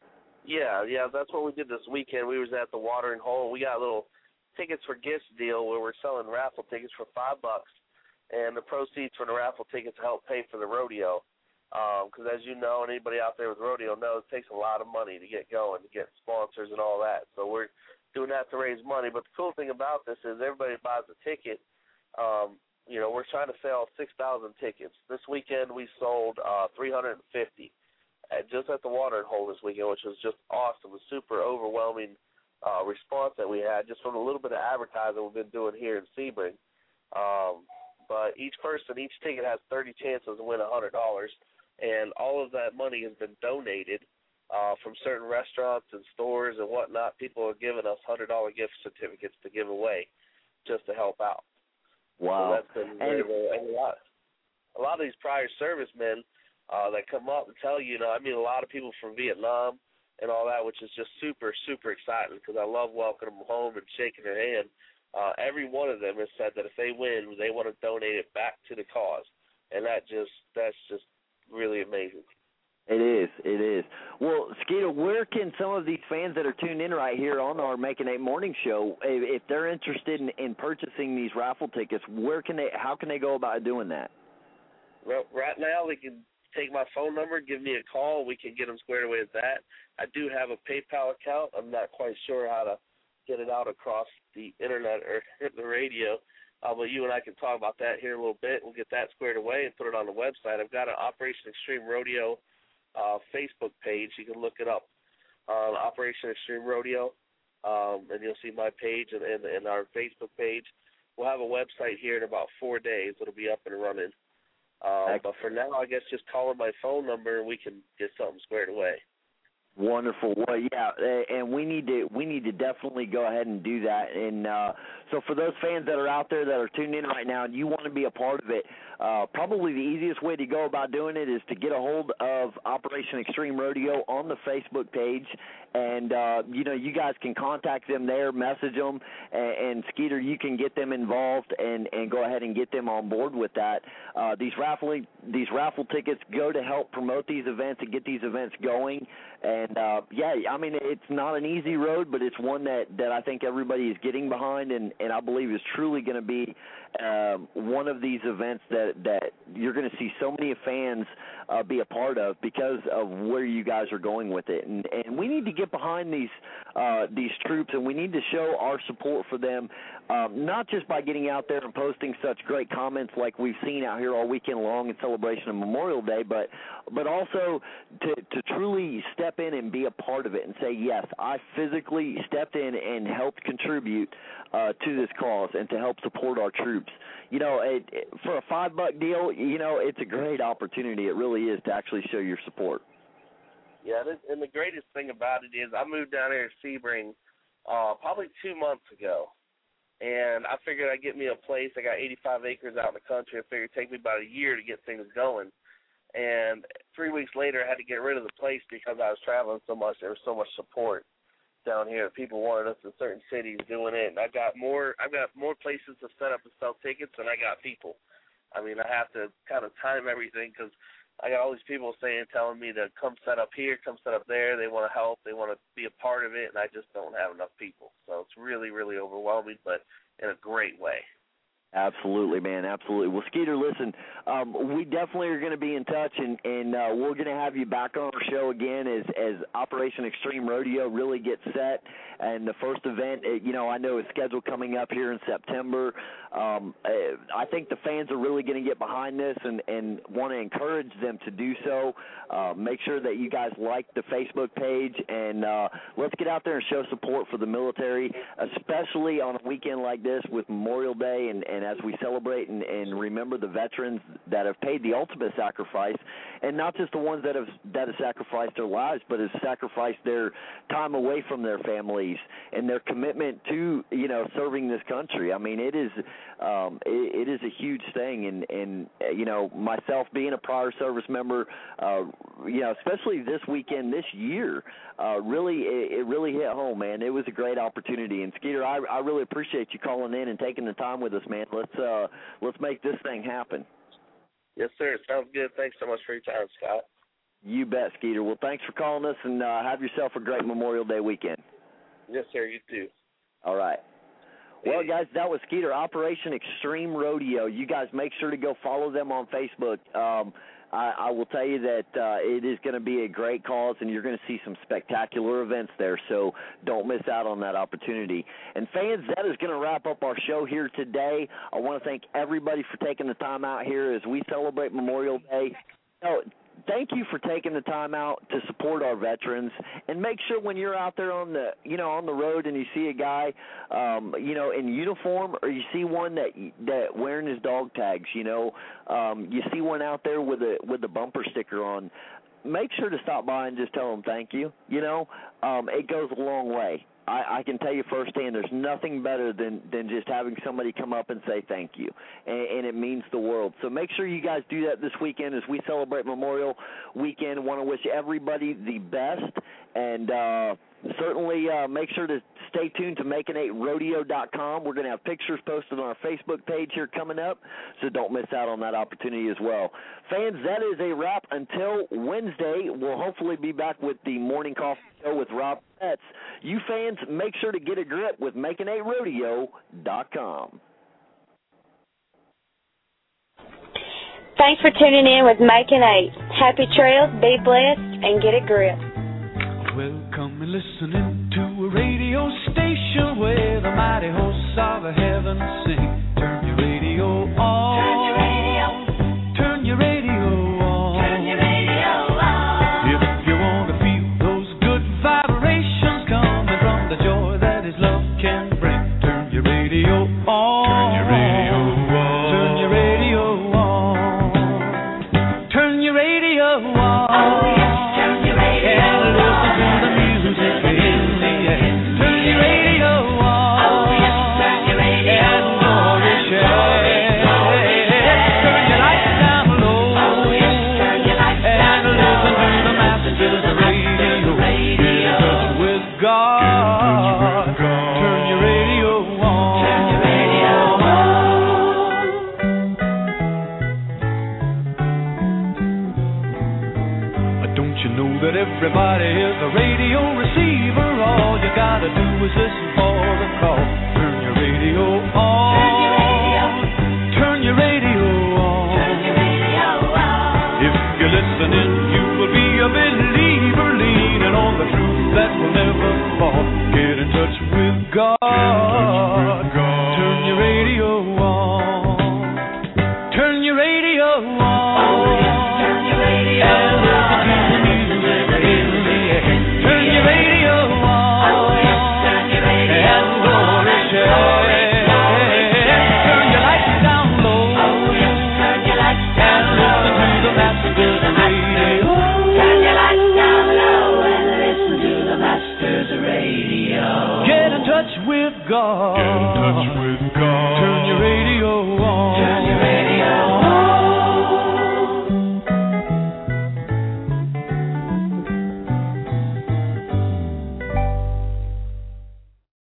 S9: Yeah, yeah, that's what we did this weekend. We was at the Watering Hole. We got a little tickets for gifts deal where we're selling raffle tickets for five bucks, and the proceeds from the raffle tickets help pay for the rodeo. Because um, as you know, and anybody out there with rodeo knows, it takes a lot of money to get going, to get sponsors and all that. So we're doing that to raise money. But the cool thing about this is everybody buys a ticket. Um, you know, we're trying to sell six thousand tickets. This weekend we sold uh, three hundred fifty. At, just at the Watering Hole this weekend, which was just awesome. It was super overwhelming uh, response that we had just from a little bit of advertising we've been doing here in Sebring. Um, but each person, each ticket has thirty chances to win one hundred dollars, and all of that money has been donated uh, from certain restaurants and stores and whatnot. People are giving us one hundred dollars gift certificates to give away just to help out.
S4: Wow.
S9: So that's been very, very, and a lot, a lot of these prior servicemen Uh, that come up and tell you, you know, I mean, a lot of people from Vietnam and all that, which is just super, super exciting because I love welcoming them home and shaking their hand. Uh, every one of them has said that if they win, they want to donate it back to the cause, and that just that's just really amazing.
S4: It is, it is. Well, Skeeter, where can some of these fans that are tuned in right here on our Making Eight Morning Show, if, if they're interested in, in purchasing these raffle tickets, where can they? How can they go about doing that?
S9: Well, right now they can take my phone number, give me a call. We can get them squared away with that. I do have a PayPal account. I'm not quite sure how to get it out across the internet or the radio. Uh, but you and I can talk about that here in a little bit. We'll get that squared away and put it on the website. I've got an Operation Extreme Rodeo uh, Facebook page. You can look it up on Operation Extreme Rodeo, um, and you'll see my page and, and, and our Facebook page. We'll have a website here in about four days. It'll be up and running. Um, but for now, I guess just call in my phone number and we can get something squared away.
S4: Wonderful. Well, yeah, and we need to we need to definitely go ahead and do that. And uh, so for those fans that are out there that are tuned in right now and you want to be a part of it, uh, probably the easiest way to go about doing it is to get a hold of Operation Extreme Rodeo on the Facebook page. And, uh, you know, you guys can contact them there, message them, and, and Skeeter, you can get them involved and, and go ahead and get them on board with that. Uh, these raffle these raffle tickets go to help promote these events and get these events going. And, uh, yeah, I mean, it's not an easy road, but it's one that, that I think everybody is getting behind and, and I believe is truly going to be uh, one of these events that, that you're going to see so many fans uh, be a part of because of where you guys are going with it. And, and we need to get behind these uh, these troops, and we need to show our support for them, um, not just by getting out there and posting such great comments like we've seen out here all weekend long in celebration of Memorial Day, but but also to, to truly step in and be a part of it and say, yes, I physically stepped in and helped contribute uh, to this cause and to help support our troops. You know, it, it, for a five-buck deal, you know, it's a great opportunity. It really is to actually show your support.
S9: Yeah, and the greatest thing about it is I moved down here to Sebring uh, probably two months ago, and I figured I'd get me a place. I got eighty-five acres out in the country. I figured it'd take me about a year to get things going. And three weeks later, I had to get rid of the place because I was traveling so much. There was so much support down here. People wanted us in certain cities doing it, and I got more. I've got more places to set up and sell tickets than I got people. I mean, I have to kind of time everything because I got all these people saying, telling me to come set up here, come set up there. They want to help. They want to be a part of it, and I just don't have enough people. So it's really, really overwhelming, but in a great way.
S4: Absolutely, man, absolutely. Well, Skeeter, listen, um, we definitely are going to be in touch, and, and uh, we're going to have you back on our show again as, as Operation Extreme Rodeo really gets set. And the first event, you know, I know is scheduled coming up here in September. Um, I think the fans are really going to get behind this and, and want to encourage them to do so. Uh, make sure that you guys like the Facebook page, and uh, let's get out there and show support for the military, especially on a weekend like this with Memorial Day and, and as we celebrate and, and remember the veterans that have paid the ultimate sacrifice, and not just the ones that have that have sacrificed their lives, but have sacrificed their time away from their families and their commitment to, you know, serving this country. I mean, it is um, it, it is a huge thing, and, and you know, myself being a prior service member, uh, you know, especially this weekend, this year, uh, really, it, it really hit home, man. It was a great opportunity, and Skeeter, I, I really appreciate you calling in and taking the time with us, man. Let's uh, let's make this thing happen.
S9: Yes, sir. Sounds good. Thanks so much for your time, Scott.
S4: You bet, Skeeter. Well, thanks for calling us, and uh, have yourself a great Memorial Day weekend.
S9: Yes, sir. You too.
S4: All right. Well, guys, that was Skeeter, Operation Extreme Rodeo. You guys make sure to go follow them on Facebook. Um, I, I will tell you that uh, it is going to be a great cause, and you're going to see some spectacular events there, so don't miss out on that opportunity. And fans, that is going to wrap up our show here today. I want to thank everybody for taking the time out here as we celebrate Memorial Day. You know, thank you for taking the time out to support our veterans, and make sure when you're out there on the, you know, on the road and you see a guy, um, you know, in uniform, or you see one that that wearing his dog tags, you know, um, you see one out there with a with a bumper sticker on, make sure to stop by and just tell them thank you. You know, um, it goes a long way. I, I can tell you firsthand, there's nothing better than, than just having somebody come up and say thank you, and, and it means the world. So make sure you guys do that this weekend as we celebrate Memorial Weekend. I want to wish everybody the best, and uh, certainly uh, make sure to stay tuned to making eight rodeo dot com. We're going to have pictures posted on our Facebook page here coming up, so don't miss out on that opportunity as well. Fans, that is a wrap until Wednesday. We'll hopefully be back with the Morning Coffee Show with Rob Betts. You fans, make sure to get a grip with making eight rodeo dot com.
S10: Thanks for tuning in with Making Eight. Happy trails, be blessed, and get a grip.
S3: Welcome and listening to a radio station where the mighty hosts of heaven sing. Turn your radio on. Oh, yes, turn your radio on. And listen to the music in the air. Turn your radio on. Oh, yes, turn your radio on. And glory share. Turn your lights down low. Oh, yes, turn your lights down low. And listen to the masters of radio. Radio. Get in touch with God. Turn your radio on. Turn your radio on. Don't you know that everybody is a radio receiver? All you gotta do is listen for the call. Turn your radio on. Turn your radio on. Turn your radio on. If you're listening, you will be a believer, leaning on the truth that will never fall. Get in touch with God. Turn your radio on. Turn your radio on. Oh, yes, turn your radio on. And listen to the music in the air. Turn your radio on. Oh, yes, turn your radio and glory share. Turn your lights down low. Oh, yes, turn your lights down low. And listen to the masters of radio. Turn your lights down low and listen to the masters of radio. Get in touch with God.